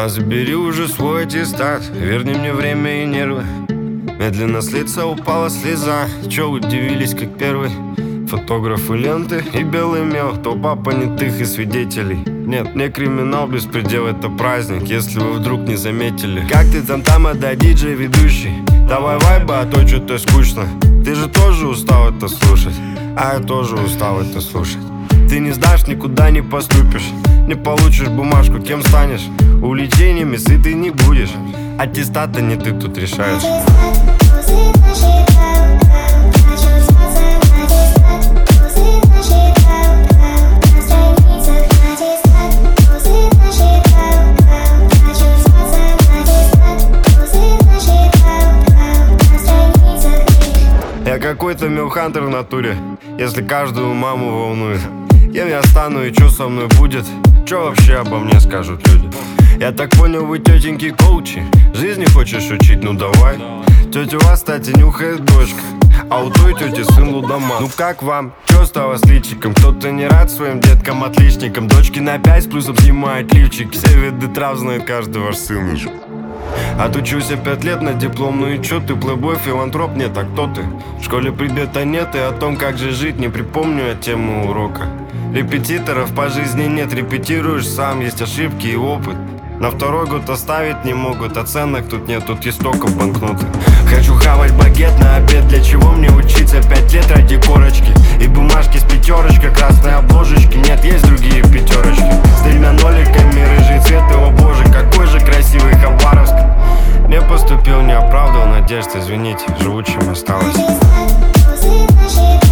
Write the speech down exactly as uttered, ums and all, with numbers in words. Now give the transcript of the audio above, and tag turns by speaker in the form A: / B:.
A: А забери уже свой аттестат, верни мне время и нервы. Медленно с лица упала слеза. Чё удивились, как первый? Фотографы, ленты и белый мел, толпа понятых и свидетелей. Нет, не криминал, беспредел, это праздник, если вы вдруг не заметили. Как ты там, там, а да, диджей ведущий? Давай вайба, а то что-то скучно. Ты же тоже устал это слушать, а я тоже устал это слушать. Ты не сдашь, никуда не поступишь, не получишь бумажку, кем станешь? Увлечениями сытый не будешь, аттестата не ты тут решаешь. Я какой-то милхантер в натуре, если каждую маму волнует. Кем я стану и что со мной будет? Что вообще обо мне скажут люди? Я так понял, вы тетеньки коучи, жизни хочешь учить? Ну давай. Тетя у вас, кстати, нюхает дочка, а у той тети сын лудоман. Ну как вам? Чё стало с личиком? Кто-то не рад своим деткам-отличникам? Дочки на пять с плюсом снимают лифчик. Все виды трав знает каждый ваш сын. Отучился пять лет на диплом, ну и чё ты, плейбой, филантроп? Нет, а кто ты? В школе предмета нет, и о том, как же жить, не припомню я тему урока. Репетиторов по жизни нет, репетируешь сам, есть ошибки и опыт. На второй год оставить не могут, оценок тут нет, тут есть только банкноты. Хочу хавать багет на обед, для чего мне учиться пять лет ради корочки? И бумажки с пятерочкой, красной обложечки, нет, есть другие пятерочки. С тремя ноликами, рыжий цвет, и о боже, какой же красивый Хабаровск. Не поступил, не оправдывал надежд, извините, живучим осталось.